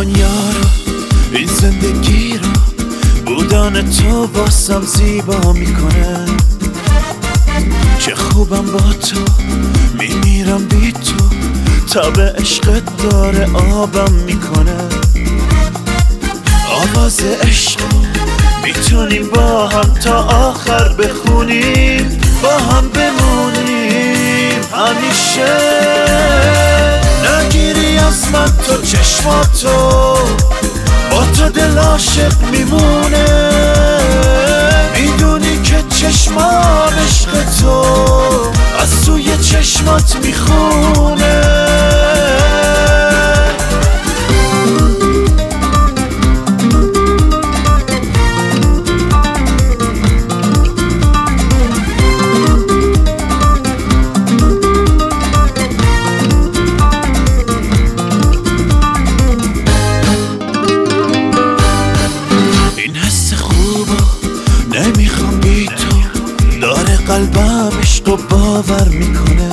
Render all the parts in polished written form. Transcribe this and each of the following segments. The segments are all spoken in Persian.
دنیا رو، این زندگی رو، بودن تو واسم زیبا میکنه. چه خوبم با تو، میمیرم بی تو، تب عشقت داره آبم میکنه. آواز عشق میتونیم با هم تا آخر بخونیم، با هم بمونیم همیشه. نگیری از من تو چشماتو، با تو دل عاشق میمونه. میدونی که چشمام عشق تو از سوی چشمات میخونه. نمیخوام بی تو، داره قلبم عشق و باور میکنه.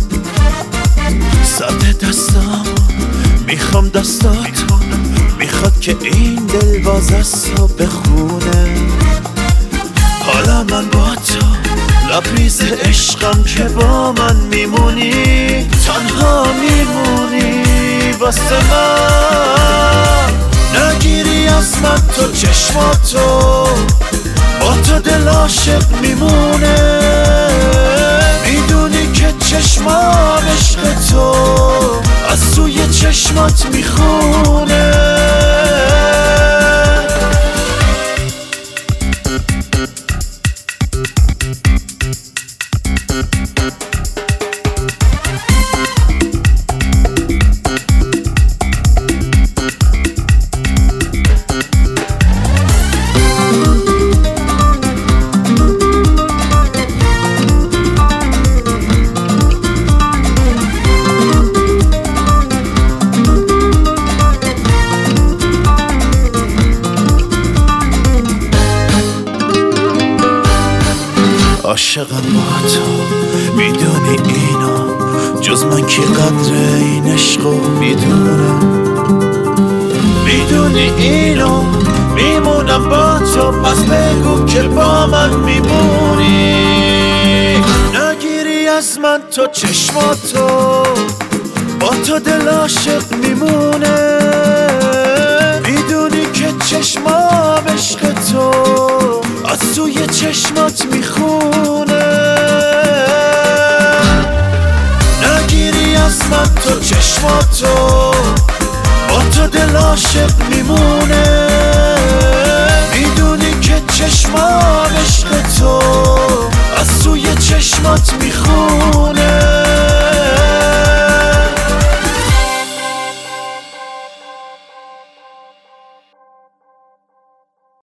سطح دستامو میخوام دستاتو، میخواد که این دل باز از تو بخونه. حالا من با تو لبریز عشقم که با من میمونی، تنها میمونی واسه من. نگیری از من تو چشماتو، با تو دل عاشق میمونه. میدونی که چشمام عشق تو از سوی چشمات میخونه. عاشقم با تو، میدونی اینو، جز من کی قدر این عشقو میدونه. میدونی اینو، میمونم با تو، پس بگو که با من میمونی. نگیری از من تو چشماتو، با تو دل عاشق میمونه. میدونی که چشمام عشق تو از سوی چشمات میخونه. نگیری از من تو چشماتو، با تو دل عاشق میمونه. میدونی که چشمام عشق تو از سوی چشمات میخونه.